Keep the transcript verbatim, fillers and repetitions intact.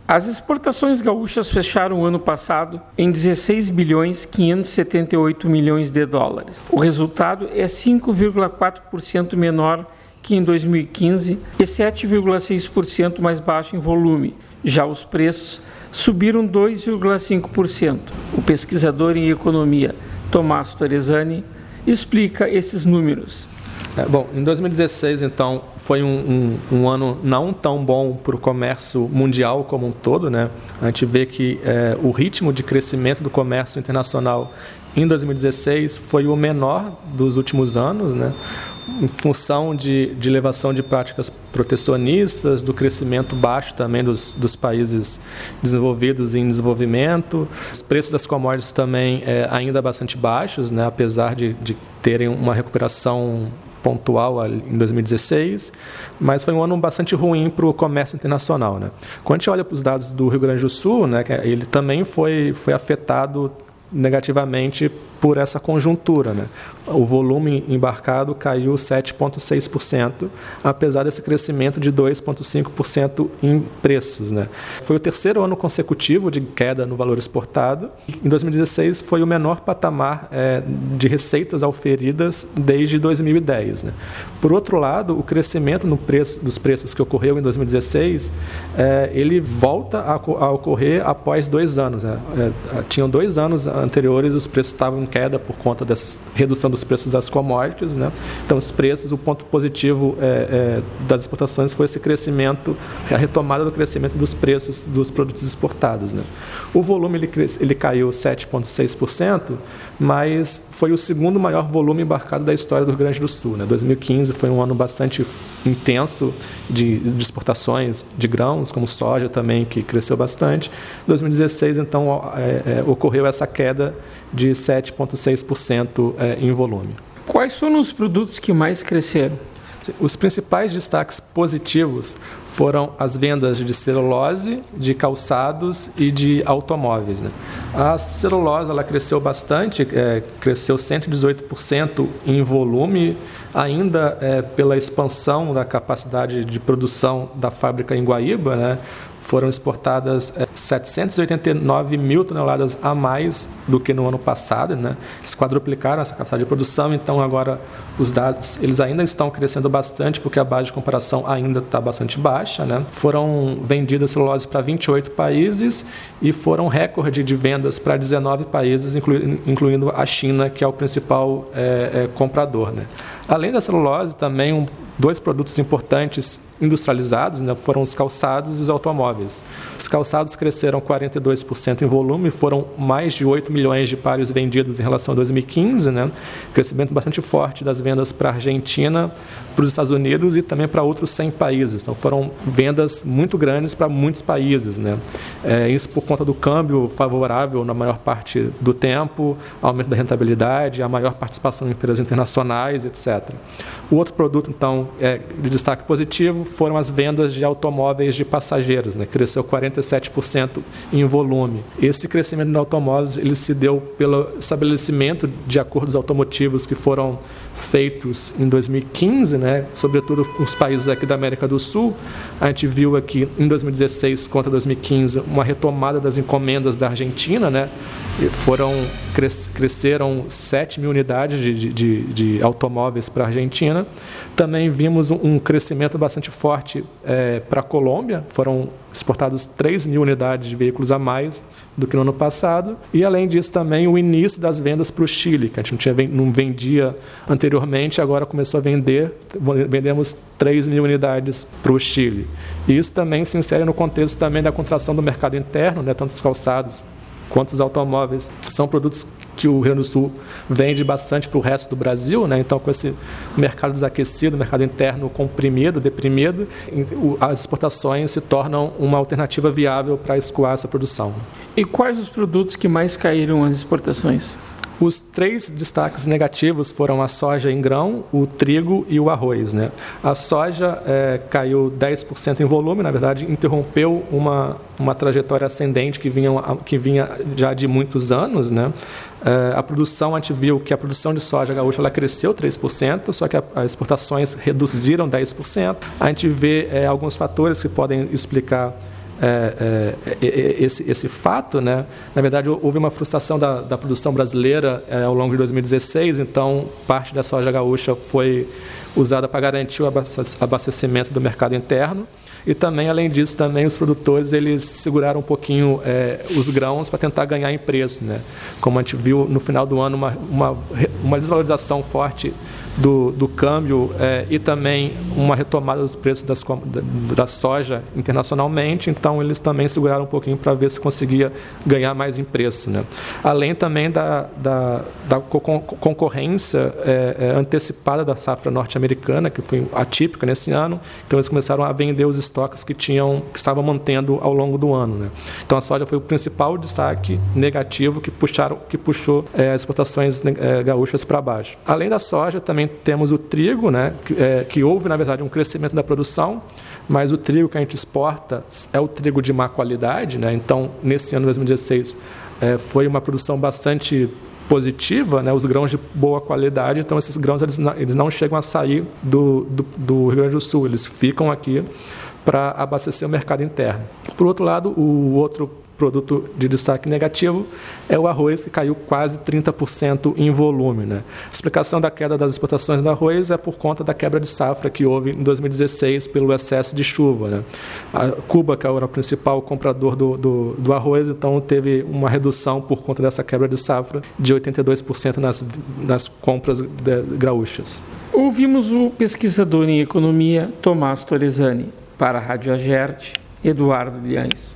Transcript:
As exportações gaúchas fecharam o ano passado em dezesseis bilhões quinhentos e setenta e oito milhões de dólares. O resultado é cinco vírgula quatro por cento menor que em dois mil e quinze e sete vírgula seis por cento mais baixo em volume. Já os preços subiram dois vírgula cinco por cento. O pesquisador em economia Tomás Torresani explica esses números. É, bom, em dois mil e dezesseis, então, foi um, um, um ano não tão bom para o comércio mundial como um todo, né? A gente vê que é, o ritmo de crescimento do comércio internacional em dois mil e dezesseis foi o menor dos últimos anos, né? Em função de, de elevação de práticas protecionistas, do crescimento baixo também dos, dos países desenvolvidos e em desenvolvimento. Os preços das commodities também é, ainda bastante baixos, né? Apesar de, de terem uma recuperação pontual em dois mil e dezesseis, mas foi um ano bastante ruim para o comércio internacional, né? Quando a gente olha para os dados do Rio Grande do Sul, né, ele também foi, foi afetado negativamente por essa conjuntura, né? O volume embarcado caiu sete vírgula seis por cento, apesar desse crescimento de dois vírgula cinco por cento em preços, né? Foi o terceiro ano consecutivo de queda no valor exportado. Em dois mil e dezesseis foi o menor patamar é, de receitas auferidas desde dois mil e dez, né? Por outro lado, o crescimento no preço, dos preços que ocorreu em dois mil e dezesseis, é, ele volta a, a ocorrer após dois anos, né? É, tinham dois anos anteriores os preços estavam queda por conta dessa redução dos preços das commodities, né? Então, os preços, o ponto positivo é, é, das exportações foi esse crescimento, a retomada do crescimento dos preços dos produtos exportados, né? O volume ele, ele caiu sete vírgula seis por cento, mas foi o segundo maior volume embarcado da história do Rio Grande do Sul, né? dois mil e quinze foi um ano bastante intenso de, de exportações de grãos, como soja também, que cresceu bastante. dois mil e dezesseis, então, é, é, ocorreu essa queda de sete vírgula seis por cento é, em volume. Quais foram os produtos que mais cresceram? Os principais destaques positivos foram as vendas de celulose, de calçados e de automóveis, né? A celulose ela cresceu bastante, é, cresceu cento e dezoito por cento em volume, ainda é, pela expansão da capacidade de produção da fábrica em Guaíba, né? Foram exportadas é, setecentos e oitenta e nove mil toneladas a mais do que no ano passado, né? Eles quadruplicaram essa capacidade de produção, então agora os dados eles ainda estão crescendo bastante, porque a base de comparação ainda está bastante baixa, né? Foram vendidas celulose para vinte e oito países e foram recorde de vendas para dezenove países, inclu, incluindo a China, que é o principal é, é, comprador, né? Além da celulose, também um, dois produtos importantes industrializados, né, foram os calçados e os automóveis. Os calçados cresceram quarenta e dois por cento em volume, foram mais de oito milhões de pares vendidos em relação a dois mil e quinze, né? Crescimento bastante forte das vendas para a Argentina, para os Estados Unidos e também para outros cem países. Então, foram vendas muito grandes para muitos países, né? É, isso por conta do câmbio favorável na maior parte do tempo, aumento da rentabilidade, a maior participação em feiras internacionais, etcétera. O outro produto, então, é, de destaque positivo foram as vendas de automóveis de passageiros, né? Cresceu quarenta e sete por cento em volume. Esse crescimento de automóveis ele se deu pelo estabelecimento de acordos automotivos que foram feitos em dois mil e quinze, né? Sobretudo com os países aqui da América do Sul. A gente viu aqui em dois mil e dezesseis contra dois mil e quinze uma retomada das encomendas da Argentina, né? Foram, cres, cresceram sete mil unidades de, de, de automóveis para a Argentina. Também vimos um, um crescimento bastante forte é, para a Colômbia, foram exportados três mil unidades de veículos a mais do que no ano passado. E, além disso, também o início das vendas para o Chile, que a gente não, tinha, não vendia anteriormente, agora começou a vender, vendemos três mil unidades para o Chile. E isso também se insere no contexto também da contração do mercado interno, né, tanto os calçados quanto os automóveis. São produtos que o Rio Grande do Sul vende bastante para o resto do Brasil, né? Então, com esse mercado desaquecido, mercado interno comprimido, deprimido, as exportações se tornam uma alternativa viável para escoar essa produção. E quais os produtos que mais caíram as exportações? Os três destaques negativos foram a soja em grão, o trigo e o arroz, né? A soja é, caiu dez por cento em volume, na verdade, interrompeu uma, uma trajetória ascendente que vinha, que vinha já de muitos anos, né? É, a produção, a gente viu que a produção de soja gaúcha ela cresceu três por cento, só que a, as exportações reduziram dez por cento. A gente vê é, alguns fatores que podem explicar é, é, esse, esse fato, né? Na verdade, houve uma frustração da, da produção brasileira é, ao longo de dois mil e dezesseis, então parte da soja gaúcha foi usada para garantir o abastecimento do mercado interno. E também, além disso, também os produtores eles seguraram um pouquinho é, os grãos para tentar ganhar em preço, né? Como a gente viu no final do ano, uma, uma, uma desvalorização forte do, do câmbio é, e também uma retomada dos preços das, da, da soja internacionalmente, então eles também seguraram um pouquinho para ver se conseguia ganhar mais em preço, né? Além também da, da, da concorrência é, é, antecipada da safra norte-americana, que foi atípica nesse ano, então eles começaram a vender os estoques que, tinham, que estavam mantendo ao longo do ano, né? Então a soja foi o principal destaque negativo que, puxaram, que puxou é, as exportações é, gaúchas para baixo. Além da soja, também temos o trigo, né, que, é, que houve, na verdade, um crescimento da produção, mas o trigo que a gente exporta é o trigo de má qualidade, né? Então, nesse ano de dois mil e dezesseis, é, foi uma produção bastante positiva, né? Os grãos de boa qualidade, então esses grãos eles não, eles não chegam a sair do, do, do Rio Grande do Sul, eles ficam aqui para abastecer o mercado interno. Por outro lado, o outro produto de destaque negativo é o arroz, que caiu quase trinta por cento em volume, né? A explicação da queda das exportações do arroz é por conta da quebra de safra que houve em dois mil e dezesseis pelo excesso de chuva, né? A Cuba, que era o principal comprador do, do, do arroz, então teve uma redução por conta dessa quebra de safra de oitenta e dois por cento nas, nas compras de, gaúchas. Ouvimos o pesquisador em economia Tomás Torresani. Para a Rádio Agerte, Eduardo Liães.